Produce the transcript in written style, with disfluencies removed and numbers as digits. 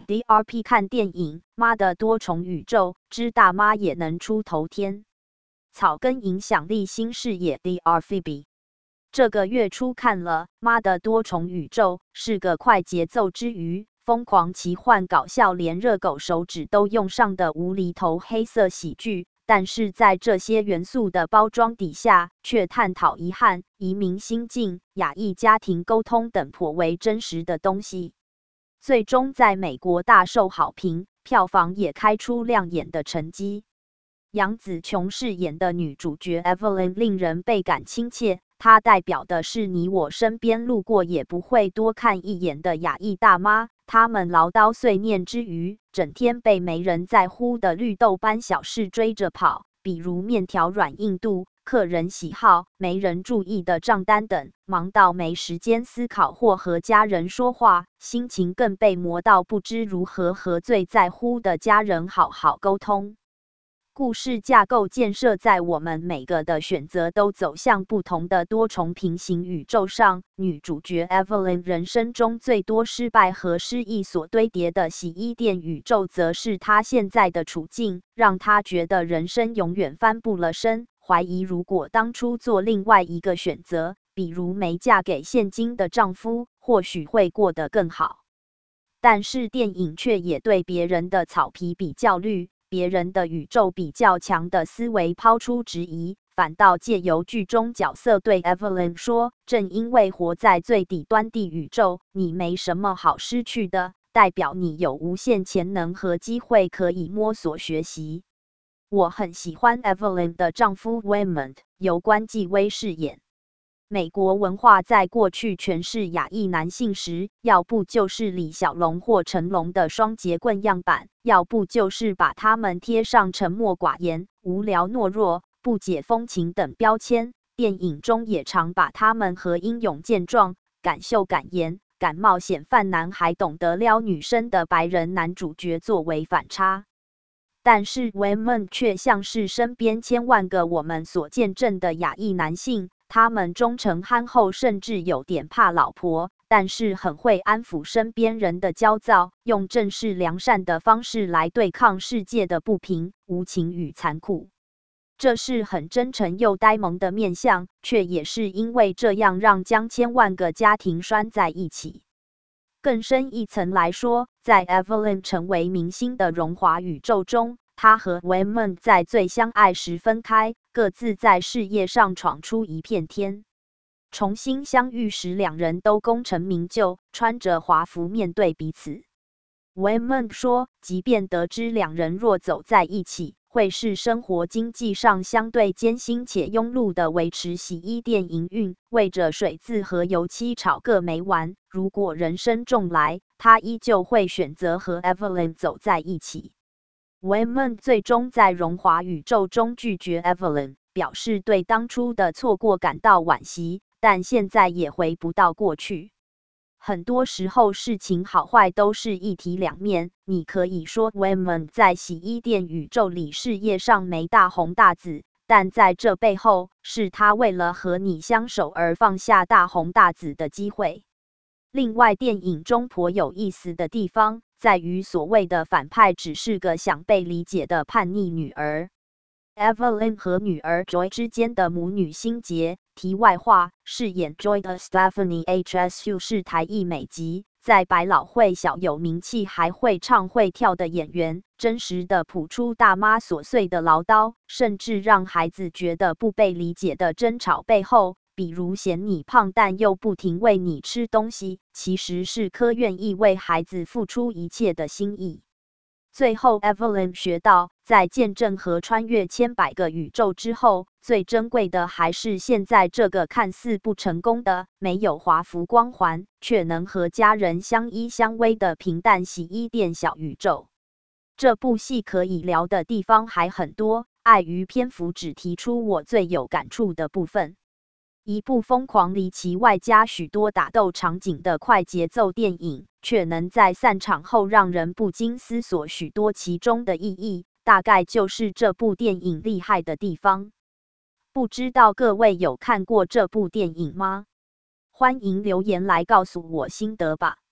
DRP 看电影《妈的多重宇宙之大妈也能出头天》，草根影响力新视野 DRPB。这个月初看了《妈的多重宇宙》，是个快节奏之余疯狂奇幻搞笑，连热狗手指都用上的无厘头黑色喜剧。但是在这些元素的包装底下，却探讨遗憾、移民心境、亚裔家庭沟通等颇为真实的东西。最终在美国大受好评，票房也开出亮眼的成绩。杨紫琼饰演的女主角 Evelyn 令人倍感亲切，她代表的是你我身边路过也不会多看一眼的亚裔大妈。她们唠叨碎念之余，整天被没人在乎的绿豆般小事追着跑，比如面条软硬度、客人喜好、没人注意的账单等，忙到没时间思考或和家人说话，心情更被磨到不知如何和最在乎的家人好好沟通。故事架构建设在我们每个的选择都走向不同的多重平行宇宙上。女主角 Evelyn 人生中最多失败和失意所堆叠的洗衣店宇宙，则是她现在的处境，让她觉得人生永远翻不了身，怀疑如果当初做另外一个选择，比如没嫁给现今的丈夫，或许会过得更好。但是电影却也对别人的草皮比较绿，别人的宇宙比较强的思维抛出质疑，反倒借由剧中角色对 Evelyn 说，正因为活在最底端地宇宙，你没什么好失去的，代表你有无限潜能和机会可以摸索学习。我很喜欢 Evelyn 的丈夫 Waymond， 由关继威饰演。美国文化在过去诠释亚裔男性时，要不就是李小龙或成龙的双节棍样板，要不就是把他们贴上沉默寡言、无聊懦弱、不解风情等标签。电影中也常把他们和英勇健壮、敢秀敢言、敢冒险犯难还懂得撩女生的白人男主角作为反差。但是 Waymond 却像是身边千万个我们所见证的亚裔男性，他们忠诚憨厚，甚至有点怕老婆，但是很会安抚身边人的焦躁，用正视良善的方式来对抗世界的不平、无情与残酷。这是很真诚又呆萌的面相，却也是因为这样让将千万个家庭拴在一起。更深一层来说，在 Evelyn 成为明星的荣华宇宙中，她和 Waymond 在最相爱时分开，各自在事业上闯出一片天。重新相遇时，两人都功成名就，穿着华服面对彼此。Waymond 说，即便得知两人若走在一起，会是生活经济上相对艰辛且庸碌的维持洗衣店营运，为着水渍和油漆吵个没完。如果人生重来，他依旧会选择和 Evelyn 走在一起。Waymond 最终在荣华宇宙中拒绝 Evelyn， 表示对当初的错过感到惋惜，但现在也回不到过去。很多时候事情好坏都是一体两面，你可以说 Waymond 在洗衣店宇宙里事业上没大红大紫，但在这背后，是他为了和你相守而放下大红大紫的机会。另外，电影中颇有意思的地方，在于所谓的反派只是个想被理解的叛逆女儿。Evelyn 和女儿 Joy 之间的母女心结。题外话，饰演 Joy 的 Stephanie HSU 是台裔美籍，在百老汇小有名气，还会唱会跳的演员，真实的谱出大妈琐碎的唠叨，甚至让孩子觉得不被理解的争吵背后，比如嫌你胖但又不停喂你吃东西，其实是颗愿意为孩子付出一切的心意。最后 Evelyn 学到，在见证和穿越千百个宇宙之后，最珍贵的还是现在这个看似不成功的、没有华服光环，却能和家人相依相偎的平淡洗衣店小宇宙。这部戏可以聊的地方还很多，碍于篇幅只提出我最有感触的部分。一部疯狂离奇外加许多打斗场景的快节奏电影，却能在散场后让人不禁思索许多其中的意义，大概就是这部电影厉害的地方。不知道各位有看过这部电影吗？欢迎留言来告诉我心得吧。